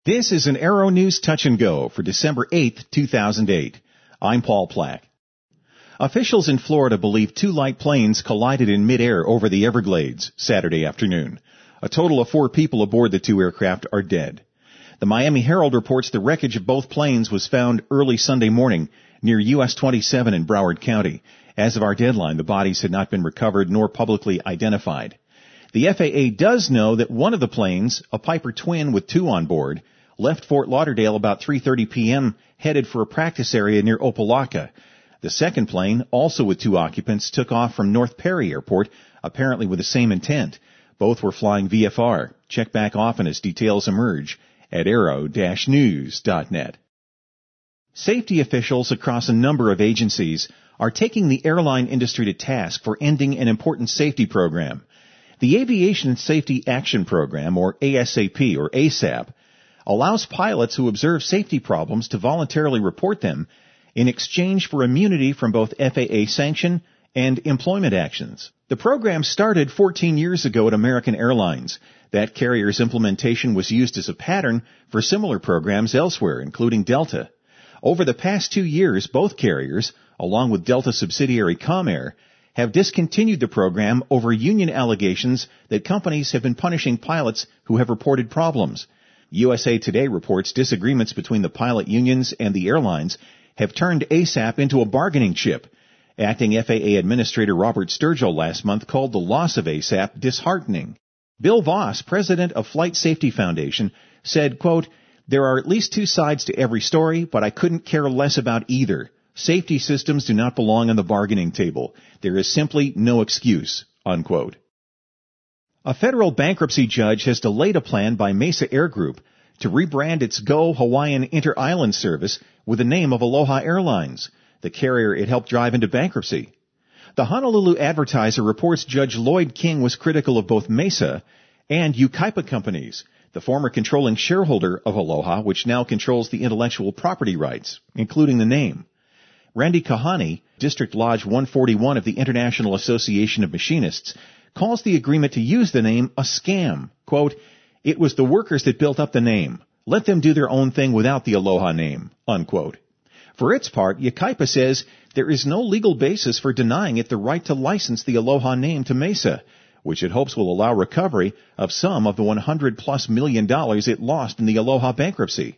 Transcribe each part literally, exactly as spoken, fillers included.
This is an Aero News Touch and Go for December eighth, two thousand eight. I'm Paul Plack. Officials in Florida believe two light planes collided in midair over the Everglades Saturday afternoon. A total of four people aboard the two aircraft are dead. The Miami Herald reports the wreckage of both planes was found early Sunday morning near U S twenty-seven in Broward County. As of our deadline, the bodies had not been recovered nor publicly identified. The F A A does know that one of the planes, a Piper Twin with two on board, left Fort Lauderdale about three thirty p.m., headed for a practice area near Opelika. The second plane, also with two occupants, took off from North Perry Airport, apparently with the same intent. Both were flying V F R. Check back often as details emerge at aero dash news dot net. Safety officials across a number of agencies are taking the airline industry to task for ending an important safety program. The Aviation Safety Action Program, or ASAP or ASAP, allows pilots who observe safety problems to voluntarily report them in exchange for immunity from both F A A sanction and employment actions. The program started fourteen years ago at American Airlines. That carrier's implementation was used as a pattern for similar programs elsewhere, including Delta. Over the past two years, both carriers, along with Delta subsidiary Comair, have discontinued the program over union allegations that companies have been punishing pilots who have reported problems. U S A Today reports disagreements between the pilot unions and the airlines have turned ASAP into a bargaining chip. Acting F A A Administrator Robert Sturgill last month called the loss of ASAP disheartening. Bill Voss, president of Flight Safety Foundation, said, quote, "There are at least two sides to every story, but I couldn't care less about either. Safety systems do not belong on the bargaining table. There is simply no excuse," unquote. A federal bankruptcy judge has delayed a plan by Mesa Air Group to rebrand its Go Hawaiian Inter-Island service with the name of Aloha Airlines, the carrier it helped drive into bankruptcy. The Honolulu Advertiser reports Judge Lloyd King was critical of both Mesa and Yucaipa Companies, the former controlling shareholder of Aloha, which now controls the intellectual property rights, including the name. Randy Kahani, District Lodge one forty-one of the International Association of Machinists, calls the agreement to use the name a scam. Quote, "It was the workers that built up the name. Let them do their own thing without the Aloha name," unquote. For its part, Yucaipa says there is no legal basis for denying it the right to license the Aloha name to Mesa, which it hopes will allow recovery of some of the one hundred plus million dollars it lost in the Aloha bankruptcy.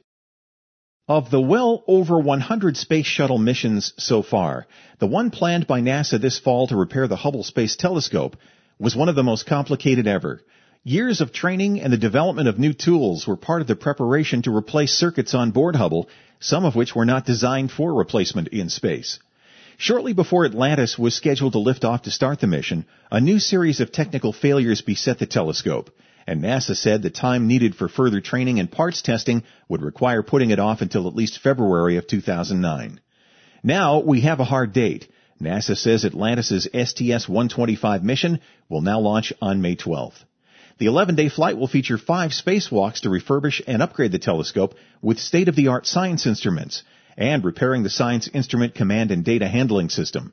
Of the well over one hundred space shuttle missions so far, the one planned by NASA this fall to repair the Hubble Space Telescope was one of the most complicated ever. Years of training and the development of new tools were part of the preparation to replace circuits on board Hubble, some of which were not designed for replacement in space. Shortly before Atlantis was scheduled to lift off to start the mission, a new series of technical failures beset the telescope, and NASA said the time needed for further training and parts testing would require putting it off until at least February of two thousand nine. Now we have a hard date. NASA says Atlantis' S T S one twenty-five mission will now launch on May twelfth. The eleven-day flight will feature five spacewalks to refurbish and upgrade the telescope with state-of-the-art science instruments and repairing the Science Instrument Command and Data Handling System.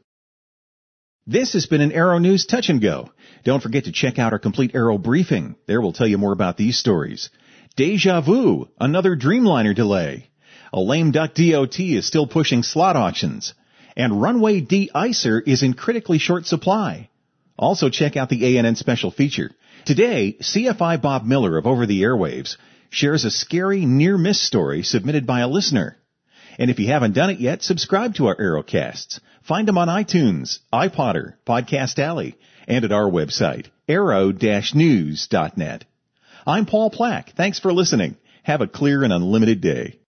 This has been an Aero News Touch and Go. Don't forget to check out our complete Aero briefing. There we'll tell you more about these stories. Deja vu, another Dreamliner delay. A lame duck D O T is still pushing slot auctions. And runway de-icer is in critically short supply. Also check out the A N N special feature. Today, C F I Bob Miller of Over the Airwaves shares a scary near-miss story submitted by a listener. And if you haven't done it yet, subscribe to our Aerocasts. Find them on iTunes, iPodder, Podcast Alley, and at our website, aero dash news dot net. I'm Paul Plack. Thanks for listening. Have a clear and unlimited day.